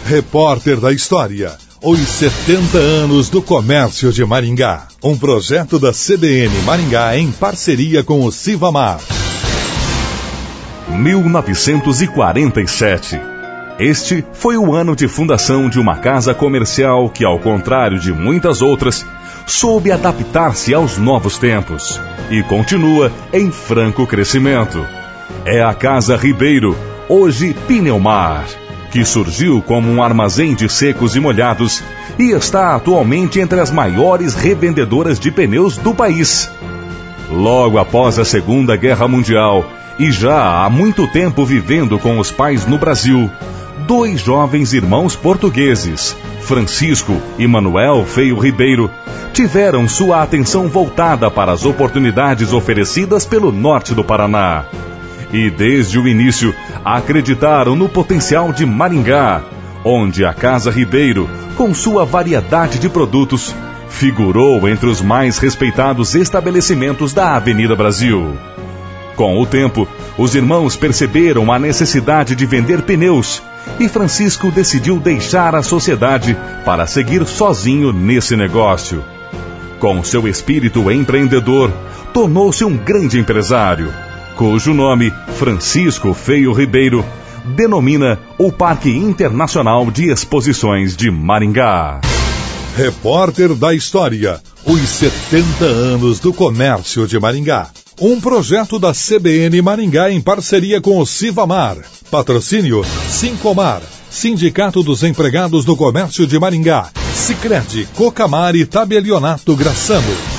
Repórter da História. Os 70 anos do comércio de Maringá. Um projeto da CBN Maringá em parceria com o Civamar. 1947. Este foi o ano de fundação de uma casa comercial que, ao contrário de muitas outras, soube adaptar-se aos novos tempos e continua em franco crescimento. É a Casa Ribeiro, hoje Pneumar, que surgiu como um armazém de secos e molhados e está atualmente entre as maiores revendedoras de pneus do país. Logo após a Segunda Guerra Mundial e já há muito tempo vivendo com os pais no Brasil, dois jovens irmãos portugueses, Francisco e Manuel Feio Ribeiro, tiveram sua atenção voltada para as oportunidades oferecidas pelo norte do Paraná. E desde o início acreditaram no potencial de Maringá, onde a Casa Ribeiro, com sua variedade de produtos, figurou entre os mais respeitados estabelecimentos da Avenida Brasil. Com o tempo, os irmãos perceberam a necessidade de vender pneus e Francisco decidiu deixar a sociedade para seguir sozinho nesse negócio. Com seu espírito empreendedor, tornou-se um grande empresário, cujo nome, Francisco Feio Ribeiro, denomina o Parque Internacional de Exposições de Maringá. Repórter da História. Os 70 anos do comércio de Maringá. Um projeto da CBN Maringá em parceria com o Civamar. Patrocínio Sincomar, Sindicato dos Empregados do Comércio de Maringá. Sicredi, Cocamar e Tabelionato Graçano.